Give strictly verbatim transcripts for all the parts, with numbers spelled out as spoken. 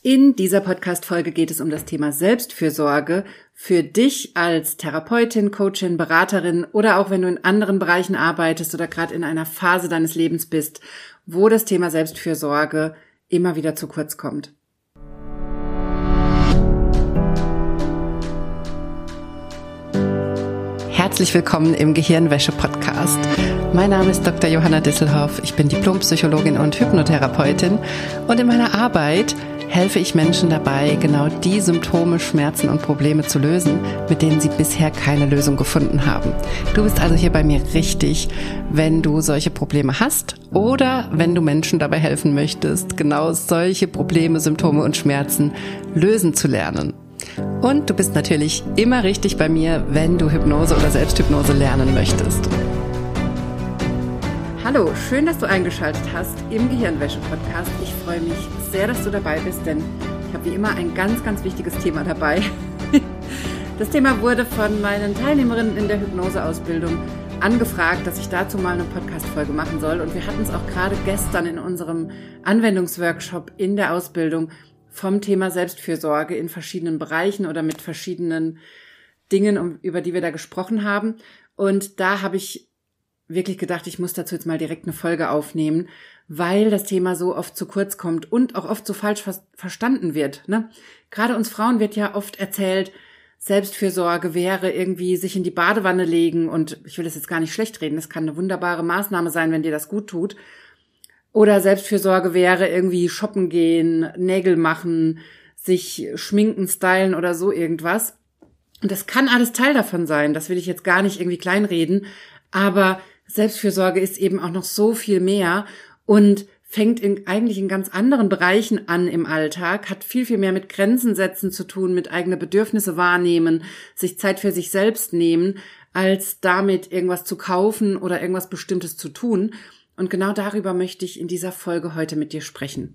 In dieser Podcast-Folge geht es um das Thema Selbstfürsorge für dich als Therapeutin, Coachin, Beraterin oder auch wenn du in anderen Bereichen arbeitest oder gerade in einer Phase deines Lebens bist, wo das Thema Selbstfürsorge immer wieder zu kurz kommt. Herzlich willkommen im Gehirnwäsche-Podcast. Mein Name ist Doktor Johanna Disselhoff. Ich bin Diplompsychologin und Hypnotherapeutin und in meiner Arbeit helfe ich Menschen dabei, genau die Symptome, Schmerzen und Probleme zu lösen, mit denen sie bisher keine Lösung gefunden haben. Du bist also hier bei mir richtig, wenn du solche Probleme hast oder wenn du Menschen dabei helfen möchtest, genau solche Probleme, Symptome und Schmerzen lösen zu lernen. Und du bist natürlich immer richtig bei mir, wenn du Hypnose oder Selbsthypnose lernen möchtest. Hallo, schön, dass du eingeschaltet hast im Gehirnwäsche-Podcast. Ich freue mich sehr, dass du dabei bist, denn ich habe wie immer ein ganz, ganz wichtiges Thema dabei. Das Thema wurde von meinen Teilnehmerinnen in der Hypnoseausbildung angefragt, dass ich dazu mal eine Podcast-Folge machen soll. Und wir hatten es auch gerade gestern in unserem Anwendungsworkshop in der Ausbildung vom Thema Selbstfürsorge in verschiedenen Bereichen oder mit verschiedenen Dingen, über die wir da gesprochen haben. Und da habe ich wirklich gedacht, ich muss dazu jetzt mal direkt eine Folge aufnehmen, weil das Thema so oft zu kurz kommt und auch oft so falsch ver- verstanden wird. Ne? Gerade uns Frauen wird ja oft erzählt, Selbstfürsorge wäre irgendwie sich in die Badewanne legen und ich will das jetzt gar nicht schlecht reden, das kann eine wunderbare Maßnahme sein, wenn dir das gut tut. Oder Selbstfürsorge wäre irgendwie shoppen gehen, Nägel machen, sich schminken, stylen oder so irgendwas. Und das kann alles Teil davon sein, das will ich jetzt gar nicht irgendwie kleinreden, aber Selbstfürsorge ist eben auch noch so viel mehr und fängt in, eigentlich in ganz anderen Bereichen an im Alltag, hat viel, viel mehr mit Grenzen setzen zu tun, mit eigene Bedürfnisse wahrnehmen, sich Zeit für sich selbst nehmen, als damit irgendwas zu kaufen oder irgendwas Bestimmtes zu tun. Und genau darüber möchte ich in dieser Folge heute mit dir sprechen.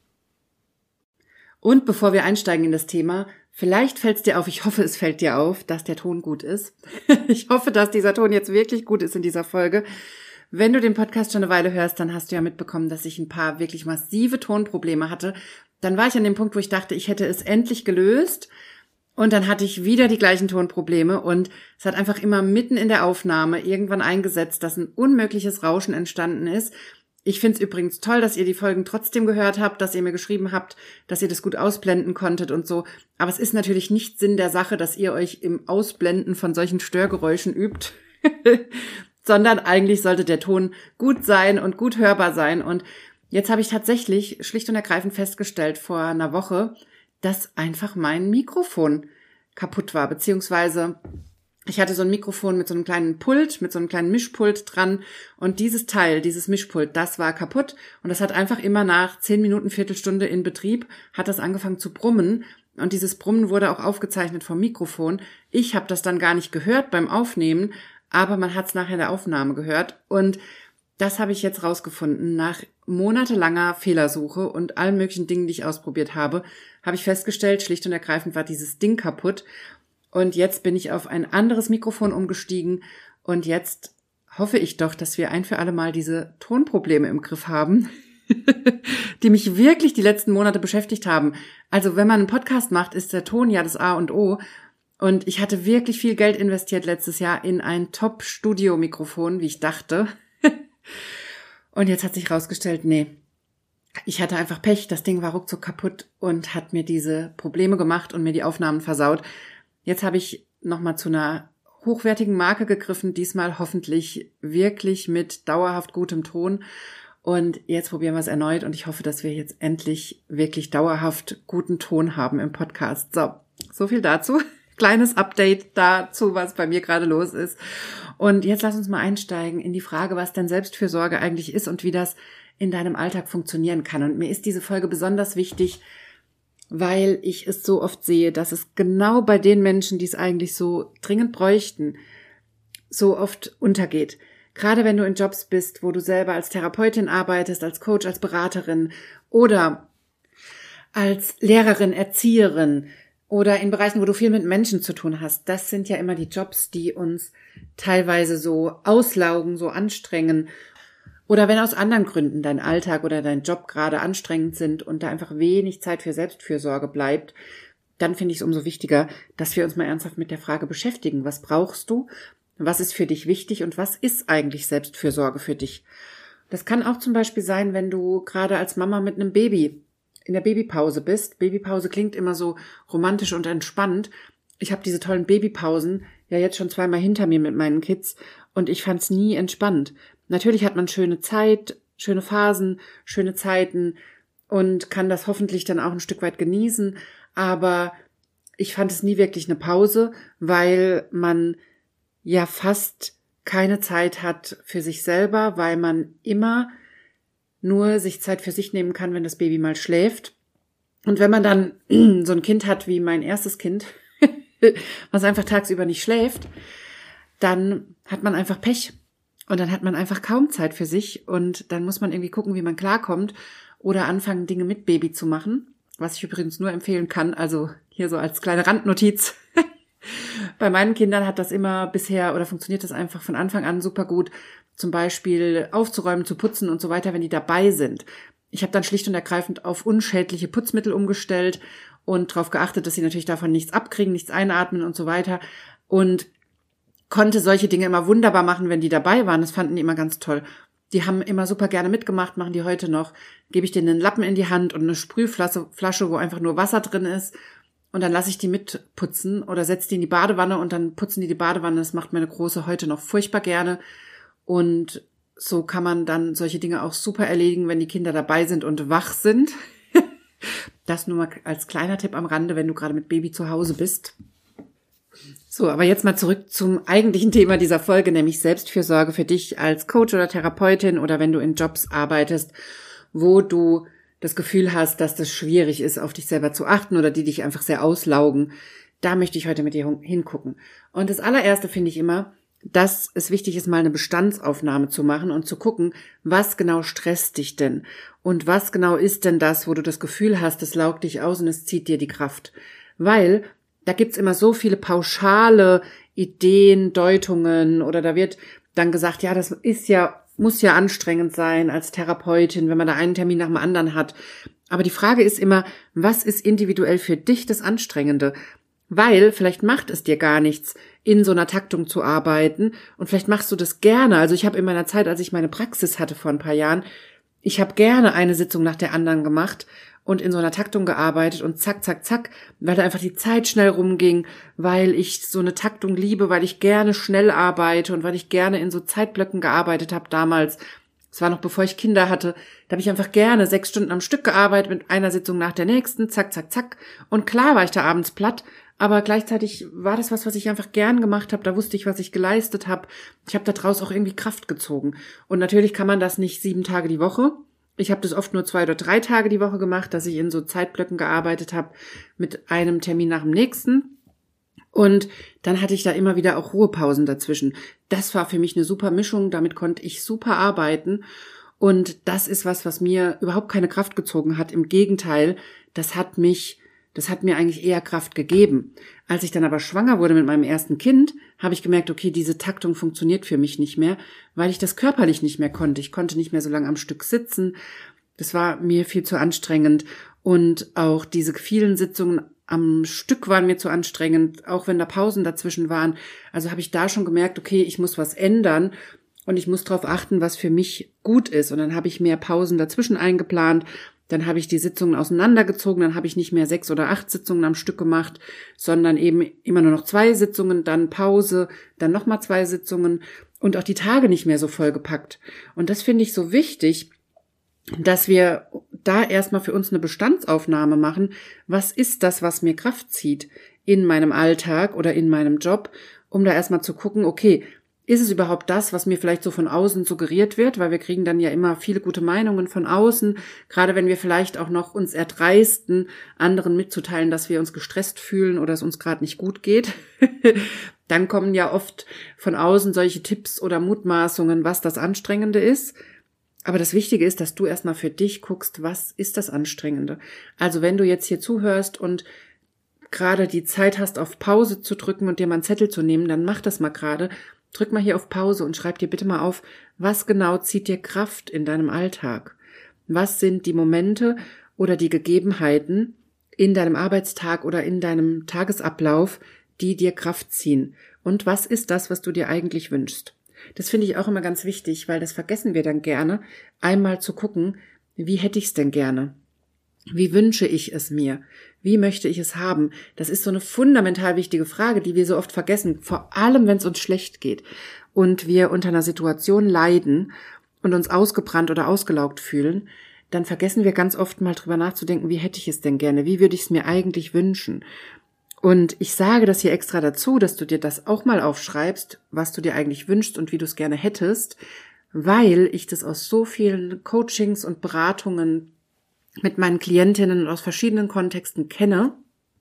Und bevor wir einsteigen in das Thema, vielleicht fällt es dir auf, ich hoffe, es fällt dir auf, dass der Ton gut ist. Ich hoffe, dass dieser Ton jetzt wirklich gut ist in dieser Folge. Wenn du den Podcast schon eine Weile hörst, dann hast du ja mitbekommen, dass ich ein paar wirklich massive Tonprobleme hatte. Dann war ich an dem Punkt, wo ich dachte, ich hätte es endlich gelöst. Und dann hatte ich wieder die gleichen Tonprobleme und es hat einfach immer mitten in der Aufnahme irgendwann eingesetzt, dass ein unmögliches Rauschen entstanden ist. Ich finde es übrigens toll, dass ihr die Folgen trotzdem gehört habt, dass ihr mir geschrieben habt, dass ihr das gut ausblenden konntet und so. Aber es ist natürlich nicht Sinn der Sache, dass ihr euch im Ausblenden von solchen Störgeräuschen übt, sondern eigentlich sollte der Ton gut sein und gut hörbar sein. Und jetzt habe ich tatsächlich schlicht und ergreifend festgestellt vor einer Woche, dass einfach mein Mikrofon kaputt war, beziehungsweise ich hatte so ein Mikrofon mit so einem kleinen Pult, mit so einem kleinen Mischpult dran und dieses Teil, dieses Mischpult, das war kaputt und das hat einfach immer nach zehn Minuten, Viertelstunde in Betrieb, hat das angefangen zu brummen und dieses Brummen wurde auch aufgezeichnet vom Mikrofon. Ich habe das dann gar nicht gehört beim Aufnehmen, aber man hat es nachher in der Aufnahme gehört und das habe ich jetzt rausgefunden. Nach monatelanger Fehlersuche und allen möglichen Dingen, die ich ausprobiert habe, habe ich festgestellt, schlicht und ergreifend war dieses Ding kaputt. Und jetzt bin ich auf ein anderes Mikrofon umgestiegen und jetzt hoffe ich doch, dass wir ein für alle Mal diese Tonprobleme im Griff haben, die mich wirklich die letzten Monate beschäftigt haben. Also wenn man einen Podcast macht, ist der Ton ja das A und O. Und ich hatte wirklich viel Geld investiert letztes Jahr in ein Top-Studio-Mikrofon, wie ich dachte. Und jetzt hat sich rausgestellt, nee, ich hatte einfach Pech, das Ding war ruckzuck kaputt und hat mir diese Probleme gemacht und mir die Aufnahmen versaut. Jetzt habe ich nochmal zu einer hochwertigen Marke gegriffen, diesmal hoffentlich wirklich mit dauerhaft gutem Ton. Und jetzt probieren wir es erneut und ich hoffe, dass wir jetzt endlich wirklich dauerhaft guten Ton haben im Podcast. So, so viel dazu. Kleines Update dazu, was bei mir gerade los ist. Und jetzt lass uns mal einsteigen in die Frage, was denn Selbstfürsorge eigentlich ist und wie das in deinem Alltag funktionieren kann. Und mir ist diese Folge besonders wichtig, weil ich es so oft sehe, dass es genau bei den Menschen, die es eigentlich so dringend bräuchten, so oft untergeht. Gerade wenn du in Jobs bist, wo du selber als Therapeutin arbeitest, als Coach, als Beraterin oder als Lehrerin, Erzieherin, oder in Bereichen, wo du viel mit Menschen zu tun hast. Das sind ja immer die Jobs, die uns teilweise so auslaugen, so anstrengen. Oder wenn aus anderen Gründen dein Alltag oder dein Job gerade anstrengend sind und da einfach wenig Zeit für Selbstfürsorge bleibt, dann finde ich es umso wichtiger, dass wir uns mal ernsthaft mit der Frage beschäftigen. Was brauchst du? Was ist für dich wichtig? Und was ist eigentlich Selbstfürsorge für dich? Das kann auch zum Beispiel sein, wenn du gerade als Mama mit einem Baby in der Babypause bist. Babypause klingt immer so romantisch und entspannt. Ich habe diese tollen Babypausen ja jetzt schon zweimal hinter mir mit meinen Kids und ich fand es nie entspannt. Natürlich hat man schöne Zeit, schöne Phasen, schöne Zeiten und kann das hoffentlich dann auch ein Stück weit genießen, aber ich fand es nie wirklich eine Pause, weil man ja fast keine Zeit hat für sich selber, weil man immer nur sich Zeit für sich nehmen kann, wenn das Baby mal schläft. Und wenn man dann so ein Kind hat wie mein erstes Kind, was einfach tagsüber nicht schläft, dann hat man einfach Pech. Und dann hat man einfach kaum Zeit für sich und dann muss man irgendwie gucken, wie man klarkommt oder anfangen, Dinge mit Baby zu machen, was ich übrigens nur empfehlen kann, also hier so als kleine Randnotiz. Bei meinen Kindern hat das immer bisher oder funktioniert das einfach von Anfang an super gut, zum Beispiel aufzuräumen, zu putzen und so weiter, wenn die dabei sind. Ich habe dann schlicht und ergreifend auf unschädliche Putzmittel umgestellt und darauf geachtet, dass sie natürlich davon nichts abkriegen, nichts einatmen und so weiter und konnte solche Dinge immer wunderbar machen, wenn die dabei waren. Das fanden die immer ganz toll. Die haben immer super gerne mitgemacht, machen die heute noch. Gebe ich denen einen Lappen in die Hand und eine Sprühflasche, Flasche, wo einfach nur Wasser drin ist. Und dann lasse ich die mitputzen oder setze die in die Badewanne und dann putzen die die Badewanne. Das macht meine Große heute noch furchtbar gerne. Und so kann man dann solche Dinge auch super erledigen, wenn die Kinder dabei sind und wach sind. Das nur mal als kleiner Tipp am Rande, wenn du gerade mit Baby zu Hause bist. So, aber jetzt mal zurück zum eigentlichen Thema dieser Folge, nämlich Selbstfürsorge für dich als Coach oder Therapeutin oder wenn du in Jobs arbeitest, wo du das Gefühl hast, dass das schwierig ist, auf dich selber zu achten oder die dich einfach sehr auslaugen. Da möchte ich heute mit dir hingucken. Und das allererste finde ich immer, dass es wichtig ist, mal eine Bestandsaufnahme zu machen und zu gucken, was genau stresst dich denn und was genau ist denn das, wo du das Gefühl hast, es laugt dich aus und es zieht dir die Kraft. Weil da gibt's immer so viele pauschale Ideen, Deutungen oder da wird dann gesagt, ja, das ist ja, muss ja anstrengend sein als Therapeutin, wenn man da einen Termin nach dem anderen hat. Aber die Frage ist immer, was ist individuell für dich das Anstrengende? Weil vielleicht macht es dir gar nichts, in so einer Taktung zu arbeiten und vielleicht machst du das gerne. Also ich habe in meiner Zeit, als ich meine Praxis hatte vor ein paar Jahren, ich habe gerne eine Sitzung nach der anderen gemacht und in so einer Taktung gearbeitet und zack, zack, zack, weil da einfach die Zeit schnell rumging, weil ich so eine Taktung liebe, weil ich gerne schnell arbeite und weil ich gerne in so Zeitblöcken gearbeitet habe damals. Es war noch bevor ich Kinder hatte, da habe ich einfach gerne sechs Stunden am Stück gearbeitet mit einer Sitzung nach der nächsten, zack, zack, zack. Und klar war ich da abends platt, aber gleichzeitig war das was, was ich einfach gern gemacht habe. Da wusste ich, was ich geleistet habe. Ich habe daraus auch irgendwie Kraft gezogen. Und natürlich kann man das nicht sieben Tage die Woche. Ich habe das oft nur zwei oder drei Tage die Woche gemacht, dass ich in so Zeitblöcken gearbeitet habe mit einem Termin nach dem nächsten. Und dann hatte ich da immer wieder auch Ruhepausen dazwischen. Das war für mich eine super Mischung, damit konnte ich super arbeiten. Und das ist was, was mir überhaupt keine Kraft gezogen hat. Im Gegenteil, das hat mich, das hat mir eigentlich eher Kraft gegeben. Als ich dann aber schwanger wurde mit meinem ersten Kind, habe ich gemerkt, okay, diese Taktung funktioniert für mich nicht mehr, weil ich das körperlich nicht mehr konnte. Ich konnte nicht mehr so lange am Stück sitzen. Das war mir viel zu anstrengend. Und auch diese vielen Sitzungen am Stück waren mir zu anstrengend, auch wenn da Pausen dazwischen waren. Also habe ich da schon gemerkt, okay, ich muss was ändern und ich muss darauf achten, was für mich gut ist. Und dann habe ich mehr Pausen dazwischen eingeplant. Dann habe ich die Sitzungen auseinandergezogen, dann habe ich nicht mehr sechs oder acht Sitzungen am Stück gemacht, sondern eben immer nur noch zwei Sitzungen, dann Pause, dann nochmal zwei Sitzungen und auch die Tage nicht mehr so vollgepackt. Und das finde ich so wichtig, dass wir da erstmal für uns eine Bestandsaufnahme machen. Was ist das, was mir Kraft zieht in meinem Alltag oder in meinem Job, um da erstmal zu gucken, okay, ist es überhaupt das, was mir vielleicht so von außen suggeriert wird? Weil wir kriegen dann ja immer viele gute Meinungen von außen, gerade wenn wir vielleicht auch noch uns erdreisten, anderen mitzuteilen, dass wir uns gestresst fühlen oder es uns gerade nicht gut geht. Dann kommen ja oft von außen solche Tipps oder Mutmaßungen, was das Anstrengende ist. Aber das Wichtige ist, dass du erstmal für dich guckst, was ist das Anstrengende? Also wenn du jetzt hier zuhörst und gerade die Zeit hast, auf Pause zu drücken und dir mal einen Zettel zu nehmen, dann mach das mal gerade. drück mal hier auf Pause und schreib dir bitte mal auf, was genau zieht dir Kraft in deinem Alltag? Was sind die Momente oder die Gegebenheiten in deinem Arbeitstag oder in deinem Tagesablauf, die dir Kraft ziehen? Und was ist das, was du dir eigentlich wünschst? Das finde ich auch immer ganz wichtig, weil das vergessen wir dann gerne, einmal zu gucken, wie hätte ich es denn gerne? Wie wünsche ich es mir? Wie möchte ich es haben? Das ist so eine fundamental wichtige Frage, die wir so oft vergessen, vor allem wenn es uns schlecht geht und wir unter einer Situation leiden und uns ausgebrannt oder ausgelaugt fühlen, dann vergessen wir ganz oft mal drüber nachzudenken, wie hätte ich es denn gerne? Wie würde ich es mir eigentlich wünschen? Und ich sage das hier extra dazu, dass du dir das auch mal aufschreibst, was du dir eigentlich wünschst und wie du es gerne hättest, weil ich das aus so vielen Coachings und Beratungen mit meinen Klientinnen aus verschiedenen Kontexten kenne,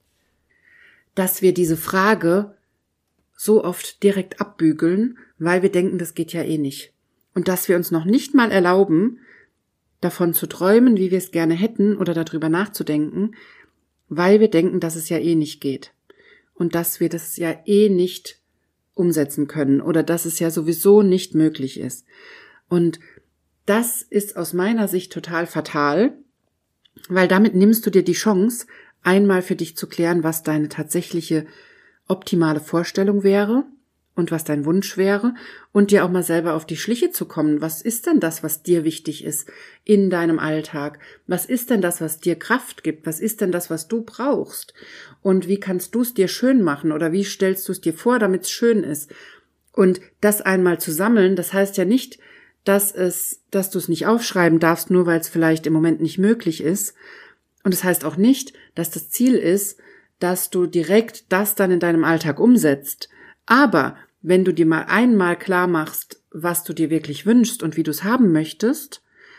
dass wir diese Frage so oft direkt abbügeln, weil wir denken, das geht ja eh nicht. Und dass wir uns noch nicht mal erlauben, davon zu träumen, wie wir es gerne hätten oder darüber nachzudenken, weil wir denken, dass es ja eh nicht geht. Und dass wir das ja eh nicht umsetzen können oder dass es ja sowieso nicht möglich ist. Und das ist aus meiner Sicht total fatal, weil damit nimmst du dir die Chance, einmal für dich zu klären, was deine tatsächliche optimale Vorstellung wäre und was dein Wunsch wäre und dir auch mal selber auf die Schliche zu kommen. Was ist denn das, was dir wichtig ist in deinem Alltag? Was ist denn das, was dir Kraft gibt? Was ist denn das, was du brauchst? Und wie kannst du es dir schön machen oder wie stellst du es dir vor, damit es schön ist? Und das einmal zu sammeln, das heißt ja nicht, dass es, dass du es nicht aufschreiben darfst, nur weil es vielleicht im Moment nicht möglich ist. Und es heißt auch nicht, dass das Ziel ist, dass du direkt das dann in deinem Alltag umsetzt. Aber wenn du dir mal einmal klar machst, was du dir wirklich wünschst und wie du es haben möchtest,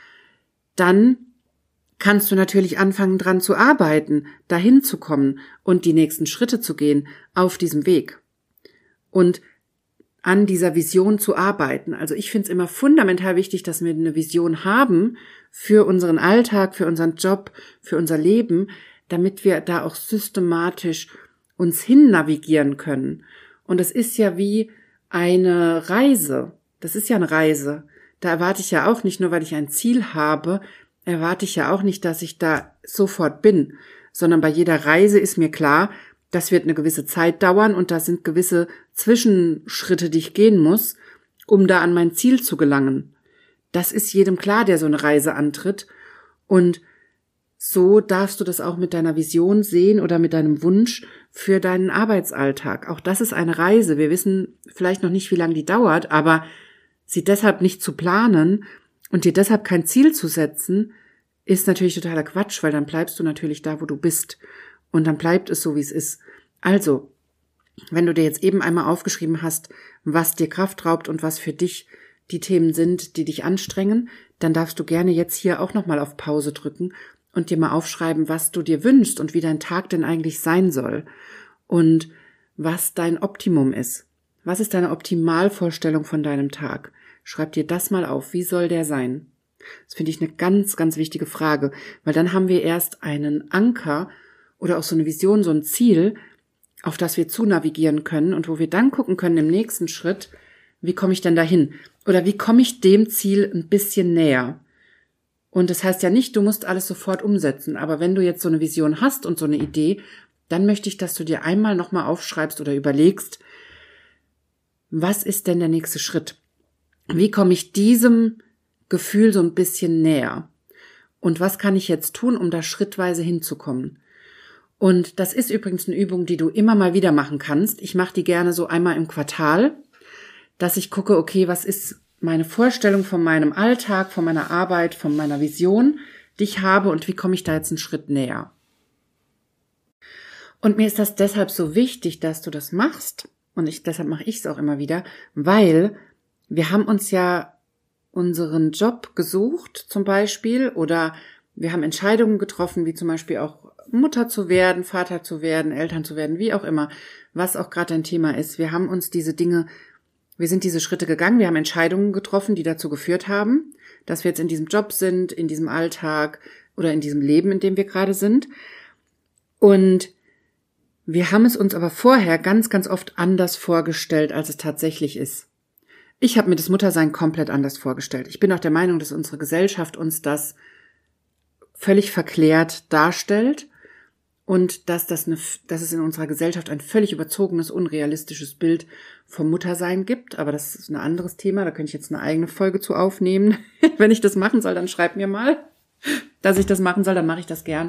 dann kannst du natürlich anfangen, dran zu arbeiten, dahin zu kommen und die nächsten Schritte zu gehen auf diesem Weg. Und an dieser Vision zu arbeiten. Also ich finde es immer fundamental wichtig, dass wir eine Vision haben für unseren Alltag, für unseren Job, für unser Leben, damit wir da auch systematisch uns hin navigieren können. Und es ist ja wie eine Reise. Das ist ja eine Reise. Da erwarte ich ja auch nicht nur, weil ich ein Ziel habe, erwarte ich ja auch nicht, dass ich da sofort bin, sondern bei jeder Reise ist mir klar, das wird eine gewisse Zeit dauern und da sind gewisse Zwischenschritte, die ich gehen muss, um da an mein Ziel zu gelangen. Das ist jedem klar, der so eine Reise antritt. Und so darfst du das auch mit deiner Vision sehen oder mit deinem Wunsch für deinen Arbeitsalltag. Auch das ist eine Reise. Wir wissen vielleicht noch nicht, wie lange die dauert, aber sie deshalb nicht zu planen und dir deshalb kein Ziel zu setzen, ist natürlich totaler Quatsch, weil dann bleibst du natürlich da, wo du bist. Und dann bleibt es so, wie es ist. Also, wenn du dir jetzt eben einmal aufgeschrieben hast, was dir Kraft raubt und was für dich die Themen sind, die dich anstrengen, dann darfst du gerne jetzt hier auch nochmal auf Pause drücken und dir mal aufschreiben, was du dir wünschst und wie dein Tag denn eigentlich sein soll und was dein Optimum ist. Was ist deine Optimalvorstellung von deinem Tag? Schreib dir das mal auf. Wie soll der sein? Das finde ich eine ganz, ganz wichtige Frage, weil dann haben wir erst einen Anker oder auch so eine Vision, so ein Ziel, auf das wir zu navigieren können und wo wir dann gucken können im nächsten Schritt, wie komme ich denn dahin? Oder wie komme ich dem Ziel ein bisschen näher? Und das heißt ja nicht, du musst alles sofort umsetzen, aber wenn du jetzt so eine Vision hast und so eine Idee, dann möchte ich, dass du dir einmal nochmal aufschreibst oder überlegst, was ist denn der nächste Schritt? Wie komme ich diesem Gefühl so ein bisschen näher? Und was kann ich jetzt tun, um da schrittweise hinzukommen? Und das ist übrigens eine Übung, die du immer mal wieder machen kannst. Ich mache die gerne so einmal im Quartal, dass ich gucke, okay, was ist meine Vorstellung von meinem Alltag, von meiner Arbeit, von meiner Vision, die ich habe und wie komme ich da jetzt einen Schritt näher? Und mir ist das deshalb so wichtig, dass du das machst und ich, deshalb mache ich es auch immer wieder, weil wir haben uns ja unseren Job gesucht zum Beispiel oder wir haben Entscheidungen getroffen, wie zum Beispiel auch Mutter zu werden, Vater zu werden, Eltern zu werden, wie auch immer, was auch gerade ein Thema ist. Wir haben uns diese Dinge, wir sind diese Schritte gegangen, wir haben Entscheidungen getroffen, die dazu geführt haben, dass wir jetzt in diesem Job sind, in diesem Alltag oder in diesem Leben, in dem wir gerade sind. Und wir haben es uns aber vorher ganz, ganz oft anders vorgestellt, als es tatsächlich ist. Ich habe mir das Muttersein komplett anders vorgestellt. Ich bin auch der Meinung, dass unsere Gesellschaft uns das völlig verklärt darstellt und dass, das eine, dass es in unserer Gesellschaft ein völlig überzogenes, unrealistisches Bild vom Muttersein gibt. Aber das ist ein anderes Thema, da könnte ich jetzt eine eigene Folge zu aufnehmen. Wenn ich das machen soll, dann schreib mir mal, dass ich das machen soll, dann mache ich das gern.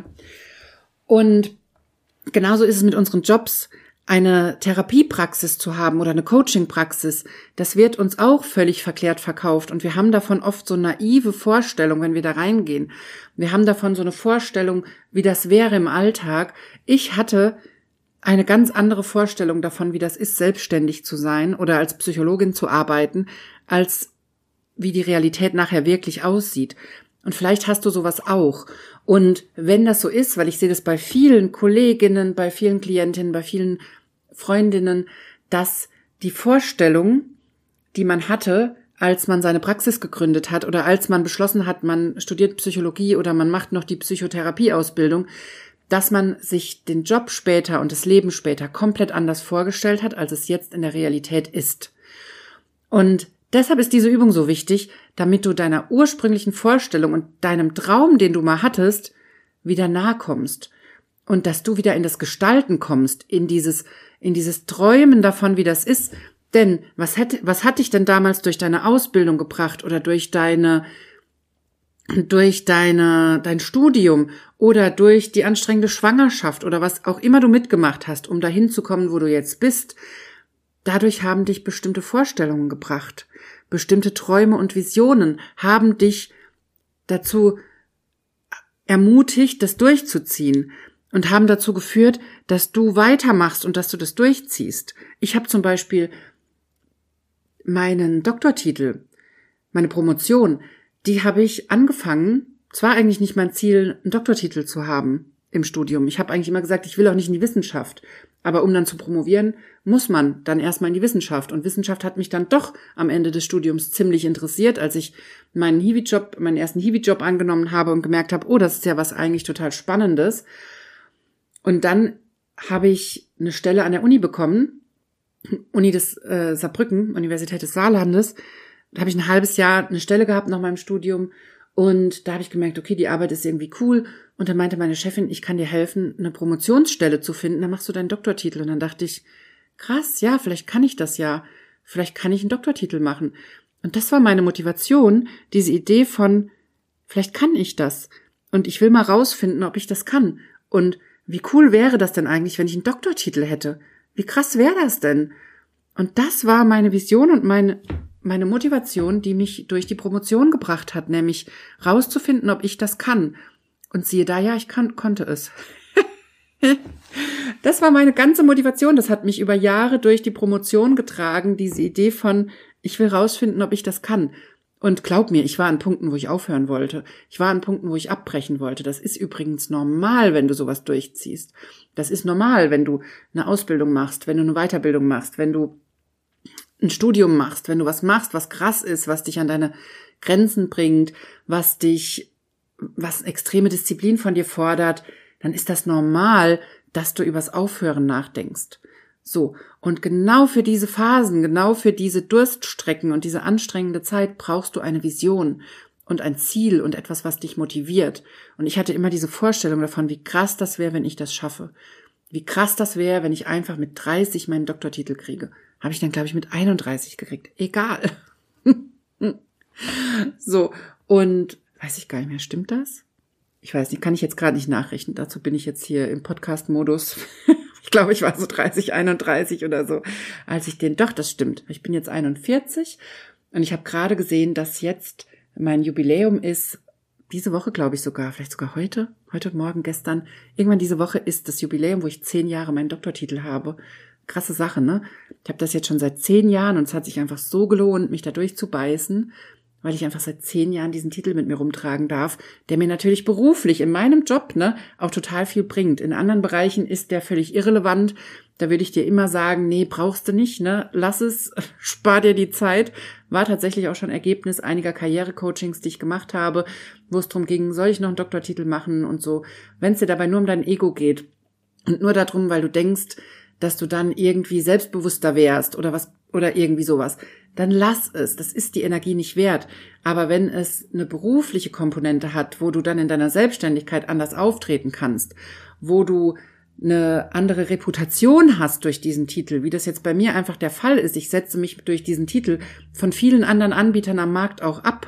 Und genauso ist es mit unseren Jobs. Eine Therapiepraxis zu haben oder eine Coachingpraxis, das wird uns auch völlig verklärt verkauft und wir haben davon oft so naive Vorstellungen, wenn wir da reingehen. Wir haben davon so eine Vorstellung, wie das wäre im Alltag. Ich hatte eine ganz andere Vorstellung davon, wie das ist, selbstständig zu sein oder als Psychologin zu arbeiten, als wie die Realität nachher wirklich aussieht. Und vielleicht hast du sowas auch. Und wenn das so ist, weil ich sehe das bei vielen Kolleginnen, bei vielen Klientinnen, bei vielen Freundinnen, dass die Vorstellung, die man hatte, als man seine Praxis gegründet hat oder als man beschlossen hat, man studiert Psychologie oder man macht noch die Psychotherapieausbildung, dass man sich den Job später und das Leben später komplett anders vorgestellt hat, als es jetzt in der Realität ist. Und deshalb ist diese Übung so wichtig, damit du deiner ursprünglichen Vorstellung und deinem Traum, den du mal hattest, wieder nahe kommst. Und dass du wieder in das Gestalten kommst, in dieses, in dieses Träumen davon, wie das ist. Denn was hat, was hat dich denn damals durch deine Ausbildung gebracht oder durch deine, durch deine, dein Studium oder durch die anstrengende Schwangerschaft oder was auch immer du mitgemacht hast, um dahin zu kommen, wo du jetzt bist? Dadurch haben dich bestimmte Vorstellungen gebracht. Bestimmte Träume und Visionen haben dich dazu ermutigt, das durchzuziehen und haben dazu geführt, dass du weitermachst und dass du das durchziehst. Ich habe zum Beispiel meinen Doktortitel, meine Promotion, die habe ich angefangen. Es war eigentlich nicht mein Ziel, einen Doktortitel zu haben im Studium. Ich habe eigentlich immer gesagt, ich will auch nicht in die Wissenschaft. Aber um dann zu promovieren, muss man dann erstmal in die Wissenschaft. Und Wissenschaft hat mich dann doch am Ende des Studiums ziemlich interessiert, als ich meinen Hiwi-Job, meinen ersten Hiwi-Job angenommen habe und gemerkt habe, oh, das ist ja was eigentlich total Spannendes. Und dann habe ich eine Stelle an der Uni bekommen, Uni des äh, Saarbrücken, Universität des Saarlandes. Da habe ich ein halbes Jahr eine Stelle gehabt nach meinem Studium. Und da habe ich gemerkt, okay, die Arbeit ist irgendwie cool. Und dann meinte meine Chefin, ich kann dir helfen, eine Promotionsstelle zu finden. Dann machst du deinen Doktortitel. Und dann dachte ich, krass, ja, vielleicht kann ich das ja. Vielleicht kann ich einen Doktortitel machen. Und das war meine Motivation, diese Idee von, vielleicht kann ich das. Und ich will mal rausfinden, ob ich das kann. Und wie cool wäre das denn eigentlich, wenn ich einen Doktortitel hätte? Wie krass wäre das denn? Und das war meine Vision und meine meine Motivation, die mich durch die Promotion gebracht hat, nämlich rauszufinden, ob ich das kann. Und siehe da, ja, ich kann, konnte es. Das war meine ganze Motivation. Das hat mich über Jahre durch die Promotion getragen, diese Idee von, ich will rausfinden, ob ich das kann. Und glaub mir, ich war an Punkten, wo ich aufhören wollte. Ich war an Punkten, wo ich abbrechen wollte. Das ist übrigens normal, wenn du sowas durchziehst. Das ist normal, wenn du eine Ausbildung machst, wenn du eine Weiterbildung machst, wenn du ein Studium machst, wenn du was machst, was krass ist, was dich an deine Grenzen bringt, was dich, was extreme Disziplin von dir fordert, dann ist das normal, dass du übers Aufhören nachdenkst. So. Und genau für diese Phasen, genau für diese Durststrecken und diese anstrengende Zeit brauchst du eine Vision und ein Ziel und etwas, was dich motiviert. Und ich hatte immer diese Vorstellung davon, wie krass das wäre, wenn ich das schaffe. Wie krass das wäre, wenn ich einfach mit dreißig meinen Doktortitel kriege. Habe ich dann, glaube ich, mit einunddreißig gekriegt. Egal. So, und weiß ich gar nicht mehr, stimmt das? Ich weiß nicht, kann ich jetzt gerade nicht nachrechnen. Dazu bin ich jetzt hier im Podcast-Modus. Ich glaube, ich war so dreißig, einunddreißig oder so, als ich den, doch, das stimmt. Ich bin jetzt einundvierzig und ich habe gerade gesehen, dass jetzt mein Jubiläum ist, diese Woche, glaube ich sogar, vielleicht sogar heute, heute, morgen, gestern, irgendwann diese Woche ist das Jubiläum, wo ich zehn Jahre meinen Doktortitel habe. Krasse Sache, ne? Ich habe das jetzt schon seit zehn Jahren und es hat sich einfach so gelohnt, mich da durchzubeißen, weil ich einfach seit zehn Jahren diesen Titel mit mir rumtragen darf, der mir natürlich beruflich in meinem Job, ne, auch total viel bringt. In anderen Bereichen ist der völlig irrelevant. Da würde ich dir immer sagen, nee, brauchst du nicht, ne, lass es, spar dir die Zeit. War tatsächlich auch schon Ergebnis einiger Karrierecoachings, die ich gemacht habe, wo es darum ging, soll ich noch einen Doktortitel machen und so. Wenn es dir dabei nur um dein Ego geht und nur darum, weil du denkst, dass du dann irgendwie selbstbewusster wärst oder was oder irgendwie sowas, dann lass es. Das ist die Energie nicht wert. Aber wenn es eine berufliche Komponente hat, wo du dann in deiner Selbstständigkeit anders auftreten kannst, wo du eine andere Reputation hast durch diesen Titel, wie das jetzt bei mir einfach der Fall ist. Ich setze mich durch diesen Titel von vielen anderen Anbietern am Markt auch ab.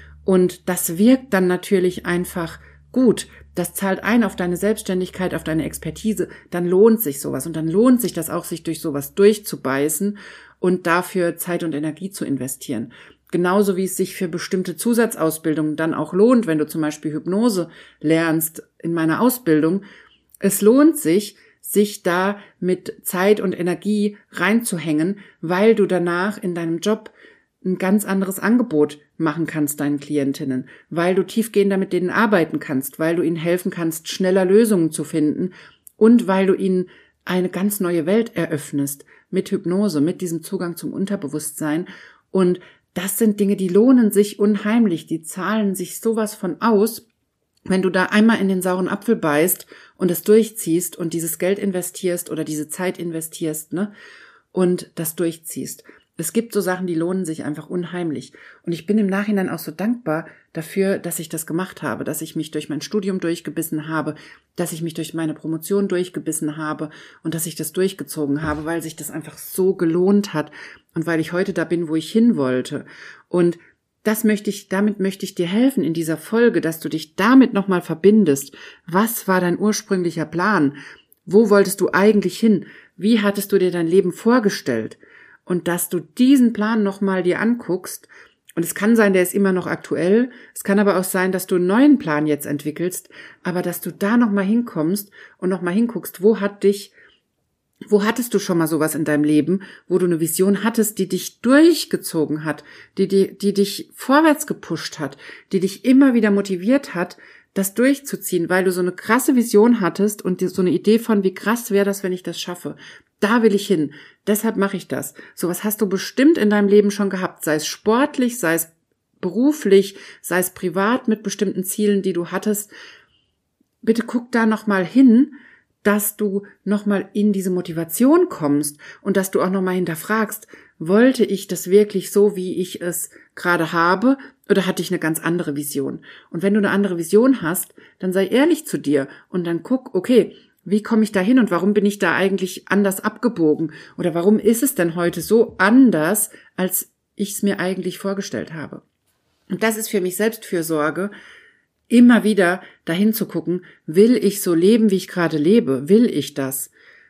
Und das wirkt dann natürlich einfach gut. Das zahlt ein auf deine Selbstständigkeit, auf deine Expertise. Dann lohnt sich sowas. Und dann lohnt sich das auch, sich durch sowas durchzubeißen und dafür Zeit und Energie zu investieren. Genauso wie es sich für bestimmte Zusatzausbildungen dann auch lohnt, wenn du zum Beispiel Hypnose lernst in meiner Ausbildung. Es lohnt sich, sich da mit Zeit und Energie reinzuhängen, weil du danach in deinem Job ein ganz anderes Angebot machen kannst deinen Klientinnen, weil du tiefgehender mit denen arbeiten kannst, weil du ihnen helfen kannst, schneller Lösungen zu finden und weil du ihnen eine ganz neue Welt eröffnest mit Hypnose, mit diesem Zugang zum Unterbewusstsein. Und das sind Dinge, die lohnen sich unheimlich, die zahlen sich sowas von aus, wenn du da einmal in den sauren Apfel beißt und es durchziehst und dieses Geld investierst oder diese Zeit investierst, ne, und das durchziehst. Es gibt so Sachen, die lohnen sich einfach unheimlich. Und ich bin im Nachhinein auch so dankbar dafür, dass ich das gemacht habe, dass ich mich durch mein Studium durchgebissen habe, dass ich mich durch meine Promotion durchgebissen habe und dass ich das durchgezogen habe, weil sich das einfach so gelohnt hat und weil ich heute da bin, wo ich hin wollte. Und das möchte ich, damit möchte ich dir helfen in dieser Folge, dass du dich damit nochmal verbindest. Was war dein ursprünglicher Plan? Wo wolltest du eigentlich hin? Wie hattest du dir dein Leben vorgestellt? Und dass du diesen Plan nochmal dir anguckst, und es kann sein, der ist immer noch aktuell, es kann aber auch sein, dass du einen neuen Plan jetzt entwickelst, aber dass du da nochmal hinkommst und nochmal hinguckst, wo hat dich, wo hattest du schon mal sowas in deinem Leben, wo du eine Vision hattest, die dich durchgezogen hat, die, die, die dich vorwärts gepusht hat, die dich immer wieder motiviert hat, das durchzuziehen, weil du so eine krasse Vision hattest und so eine Idee von, wie krass wäre das, wenn ich das schaffe. Da will ich hin. Deshalb mache ich das. Sowas hast du bestimmt in deinem Leben schon gehabt, sei es sportlich, sei es beruflich, sei es privat mit bestimmten Zielen, die du hattest. Bitte guck da nochmal hin, dass du nochmal in diese Motivation kommst und dass du auch nochmal hinterfragst, wollte ich das wirklich so, wie ich es gerade habe, oder hatte ich eine ganz andere Vision? Und wenn du eine andere Vision hast, dann sei ehrlich zu dir und dann guck, okay, wie komme ich da hin und warum bin ich da eigentlich anders abgebogen? Oder warum ist es denn heute so anders, als ich es mir eigentlich vorgestellt habe? Und das ist für mich Selbstfürsorge, immer wieder dahin zu gucken, will ich so leben, wie ich gerade lebe? Will ich das?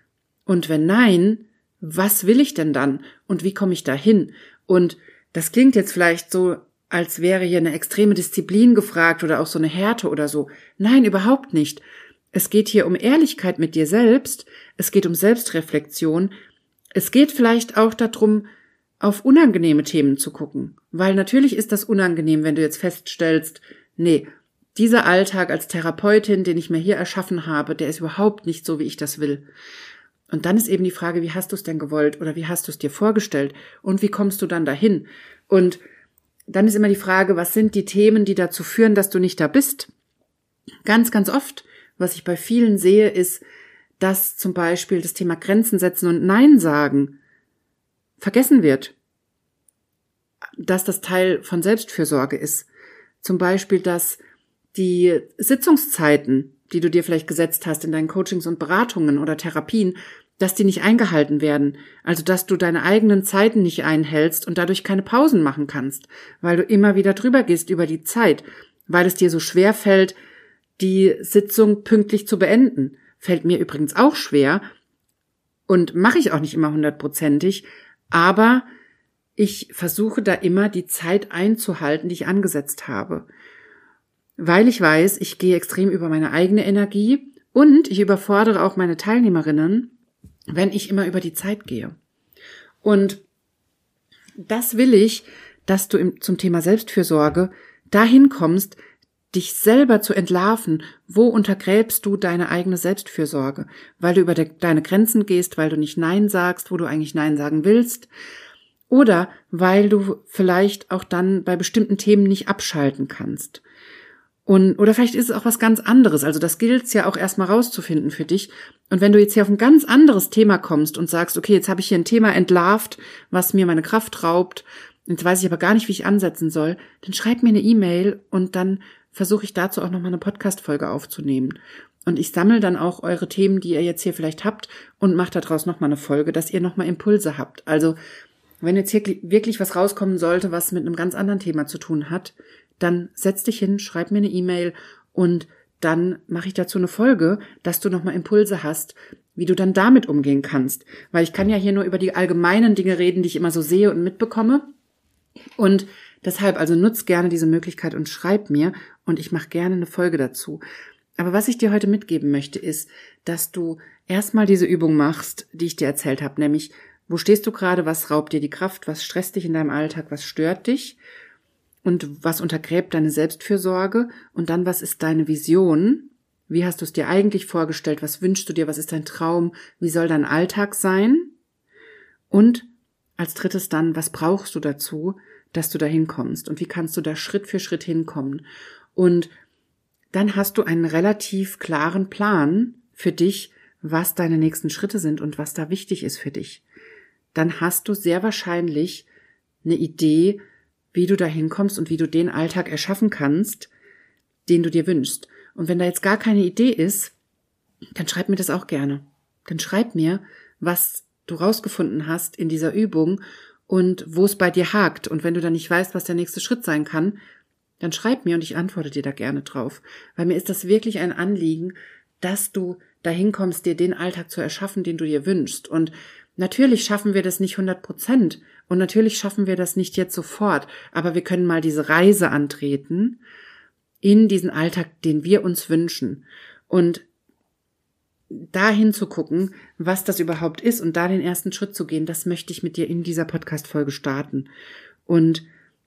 Und wenn nein, was will ich denn dann? Und wie komme ich da hin? Und das klingt jetzt vielleicht so, als wäre hier eine extreme Disziplin gefragt oder auch so eine Härte oder so. Nein, überhaupt nicht. Es geht hier um Ehrlichkeit mit dir selbst, es geht um Selbstreflexion, es geht vielleicht auch darum, auf unangenehme Themen zu gucken, weil natürlich ist das unangenehm, wenn du jetzt feststellst, nee, dieser Alltag als Therapeutin, den ich mir hier erschaffen habe, der ist überhaupt nicht so, wie ich das will. Und dann ist eben die Frage, wie hast du es denn gewollt oder wie hast du es dir vorgestellt und wie kommst du dann dahin? Und dann ist immer die Frage, was sind die Themen, die dazu führen, dass du nicht da bist? Ganz, ganz oft, was ich bei vielen sehe, ist, dass zum Beispiel das Thema Grenzen setzen und Nein sagen vergessen wird. Dass das Teil von Selbstfürsorge ist. Zum Beispiel, dass die Sitzungszeiten, die du dir vielleicht gesetzt hast in deinen Coachings und Beratungen oder Therapien, dass die nicht eingehalten werden. Also, dass du deine eigenen Zeiten nicht einhältst und dadurch keine Pausen machen kannst, weil du immer wieder drüber gehst über die Zeit, weil es dir so schwer fällt, die Sitzung pünktlich zu beenden. Fällt mir übrigens auch schwer und mache ich auch nicht immer hundertprozentig, aber ich versuche da immer die Zeit einzuhalten, die ich angesetzt habe. Weil ich weiß, ich gehe extrem über meine eigene Energie und ich überfordere auch meine Teilnehmerinnen, wenn ich immer über die Zeit gehe. Und das will ich, dass du im, zum Thema Selbstfürsorge dahin kommst, dich selber zu entlarven, wo untergräbst du deine eigene Selbstfürsorge, weil du über de, deine Grenzen gehst, weil du nicht Nein sagst, wo du eigentlich Nein sagen willst, oder weil du vielleicht auch dann bei bestimmten Themen nicht abschalten kannst. Und, oder vielleicht ist es auch was ganz anderes. Also das gilt es ja auch erstmal rauszufinden für dich. Und wenn du jetzt hier auf ein ganz anderes Thema kommst und sagst, okay, jetzt habe ich hier ein Thema entlarvt, was mir meine Kraft raubt, jetzt weiß ich aber gar nicht, wie ich ansetzen soll, dann schreib mir eine E-Mail und dann versuche ich dazu auch nochmal eine Podcast-Folge aufzunehmen. Und ich sammle dann auch eure Themen, die ihr jetzt hier vielleicht habt, und mache daraus nochmal eine Folge, dass ihr nochmal Impulse habt. Also wenn jetzt hier wirklich was rauskommen sollte, was mit einem ganz anderen Thema zu tun hat, dann setz dich hin, schreib mir eine E-Mail und dann mache ich dazu eine Folge, dass du nochmal Impulse hast, wie du dann damit umgehen kannst. Weil ich kann ja hier nur über die allgemeinen Dinge reden, die ich immer so sehe und mitbekomme. Und deshalb, also nutz gerne diese Möglichkeit und schreib mir und ich mache gerne eine Folge dazu. Aber was ich dir heute mitgeben möchte, ist, dass du erstmal diese Übung machst, die ich dir erzählt habe, nämlich, wo stehst du gerade, was raubt dir die Kraft, was stresst dich in deinem Alltag, was stört dich und was untergräbt deine Selbstfürsorge und dann, was ist deine Vision, wie hast du es dir eigentlich vorgestellt, was wünschst du dir, was ist dein Traum, wie soll dein Alltag sein und als drittes dann, was brauchst du dazu, dass du da hinkommst und wie kannst du da Schritt für Schritt hinkommen. Und dann hast du einen relativ klaren Plan für dich, was deine nächsten Schritte sind und was da wichtig ist für dich. Dann hast du sehr wahrscheinlich eine Idee, wie du da hinkommst und wie du den Alltag erschaffen kannst, den du dir wünschst. Und wenn da jetzt gar keine Idee ist, dann schreib mir das auch gerne. Dann schreib mir, was du rausgefunden hast in dieser Übung und wo es bei dir hakt. Und wenn du dann nicht weißt, was der nächste Schritt sein kann, dann schreib mir und ich antworte dir da gerne drauf. Weil mir ist das wirklich ein Anliegen, dass du dahin kommst, dir den Alltag zu erschaffen, den du dir wünschst. Und natürlich schaffen wir das nicht hundert Prozent und natürlich schaffen wir das nicht jetzt sofort, aber wir können mal diese Reise antreten in diesen Alltag, den wir uns wünschen. Und dahin zu gucken, was das überhaupt ist und da den ersten Schritt zu gehen, das möchte ich mit dir in dieser Podcast-Folge starten. Und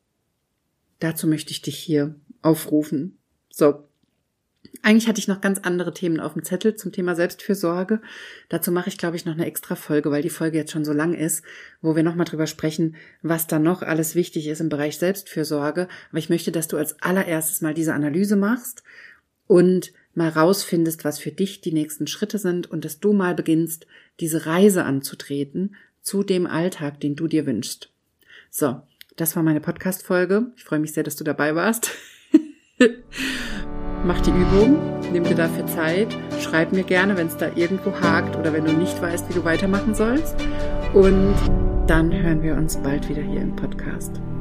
dazu möchte ich dich hier aufrufen. So, eigentlich hatte ich noch ganz andere Themen auf dem Zettel zum Thema Selbstfürsorge. Dazu mache ich, glaube ich, noch eine extra Folge, weil die Folge jetzt schon so lang ist, wo wir nochmal drüber sprechen, was da noch alles wichtig ist im Bereich Selbstfürsorge. Aber ich möchte, dass du als allererstes mal diese Analyse machst und mal rausfindest, was für dich die nächsten Schritte sind und dass du mal beginnst, diese Reise anzutreten zu dem Alltag, den du dir wünschst. So, das war meine Podcast-Folge. Ich freue mich sehr, dass du dabei warst. Mach die Übung, nimm dir dafür Zeit, schreib mir gerne, wenn es da irgendwo hakt oder wenn du nicht weißt, wie du weitermachen sollst. Und dann hören wir uns bald wieder hier im Podcast.